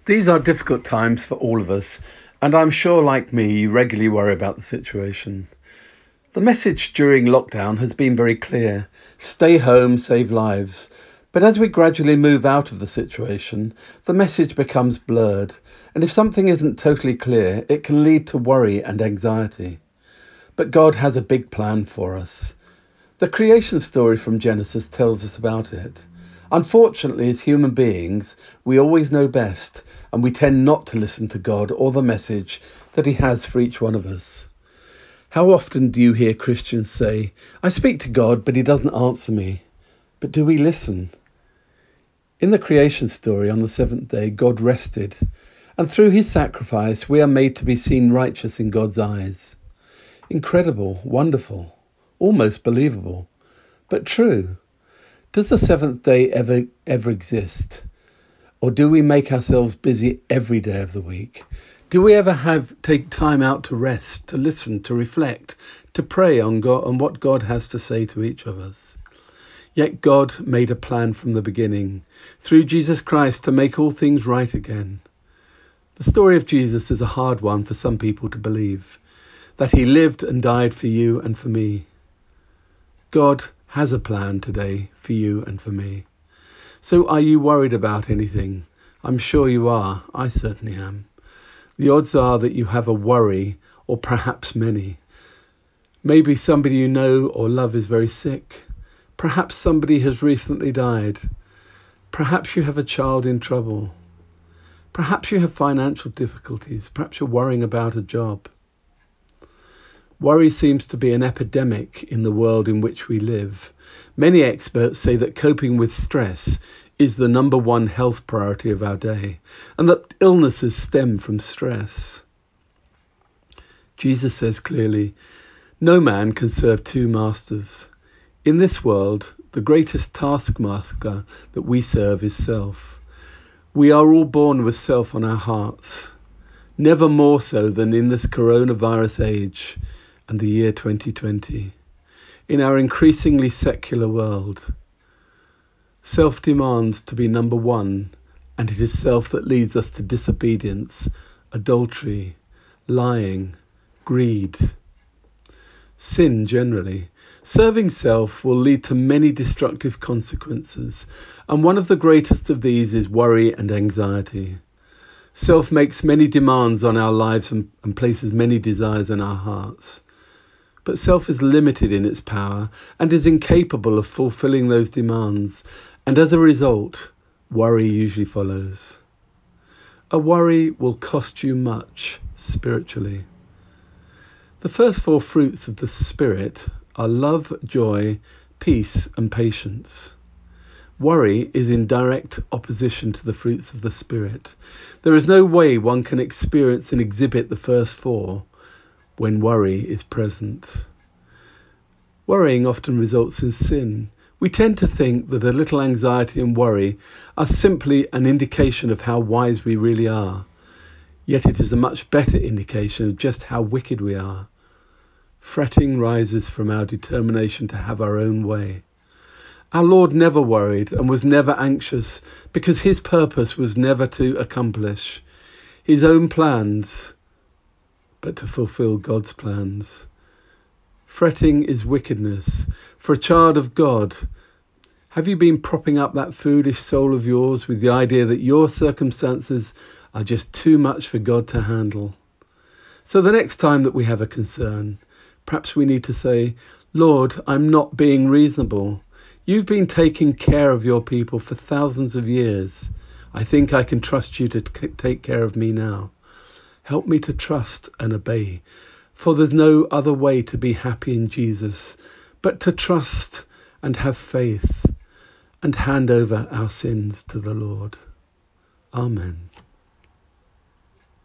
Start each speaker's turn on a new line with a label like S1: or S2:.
S1: These are difficult times for all of us, and I'm sure, like me, you regularly worry about the situation. The message during lockdown has been very clear: stay home, save lives. But as we gradually move out of the situation, the message becomes blurred, and if something isn't totally clear, it can lead to worry and anxiety. But God has a big plan for us. The creation story from Genesis tells us about it. Unfortunately, as human beings, we always know best, and we tend not to listen to God or the message that He has for each one of us. How often do you hear Christians say, "I speak to God, but He doesn't answer me"? But do we listen? In the creation story, on the seventh day, God rested, and through His sacrifice, we are made to be seen righteous in God's eyes. Incredible, wonderful, almost believable, but true. Does the seventh day ever exist? Or do we make ourselves busy every day of the week? Do we ever take time out to rest, to listen, to reflect, to pray on God and what God has to say to each of us? Yet God made a plan from the beginning, through Jesus Christ, to make all things right again. The story of Jesus is a hard one for some people to believe, that He lived and died for you and for me. God has a plan today for you and for me. So are you worried about anything? I'm sure you are. I certainly am. The odds are that you have a worry, or perhaps many. Maybe somebody you know or love is very sick. Perhaps somebody has recently died. Perhaps you have a child in trouble. Perhaps you have financial difficulties. Perhaps you're worrying about a job. Worry seems to be an epidemic in the world in which we live. Many experts say that coping with stress is the number one health priority of our day, and that illnesses stem from stress. Jesus says clearly, no man can serve two masters. In this world, the greatest taskmaster that we serve is self. We are all born with self on our hearts, never more so than in this coronavirus age and the year 2020. In our increasingly secular world, self demands to be number one, and it is self that leads us to disobedience, adultery, lying, greed, sin generally. Serving self will lead to many destructive consequences, and one of the greatest of these is worry and anxiety. Self makes many demands on our lives and places many desires in our hearts. But self is limited in its power and is incapable of fulfilling those demands, and as a result, worry usually follows. A worry will cost you much spiritually. The first four fruits of the Spirit are love, joy, peace, and patience. Worry is in direct opposition to the fruits of the Spirit. There is no way one can experience and exhibit the first four when worry is present. Worrying often results in sin. We tend to think that a little anxiety and worry are simply an indication of how wise we really are. Yet it is a much better indication of just how wicked we are. Fretting rises from our determination to have our own way. Our Lord never worried and was never anxious because His purpose was never to accomplish His own plans, but to fulfill God's plans. Fretting is wickedness. For a child of God, have you been propping up that foolish soul of yours with the idea that your circumstances are just too much for God to handle? So the next time that we have a concern, perhaps we need to say, Lord, I'm not being reasonable. You've been taking care of your people for thousands of years. I think I can trust you to take care of me now. Help me to trust and obey, for there's no other way to be happy in Jesus but to trust and have faith and hand over our sins to the Lord. Amen.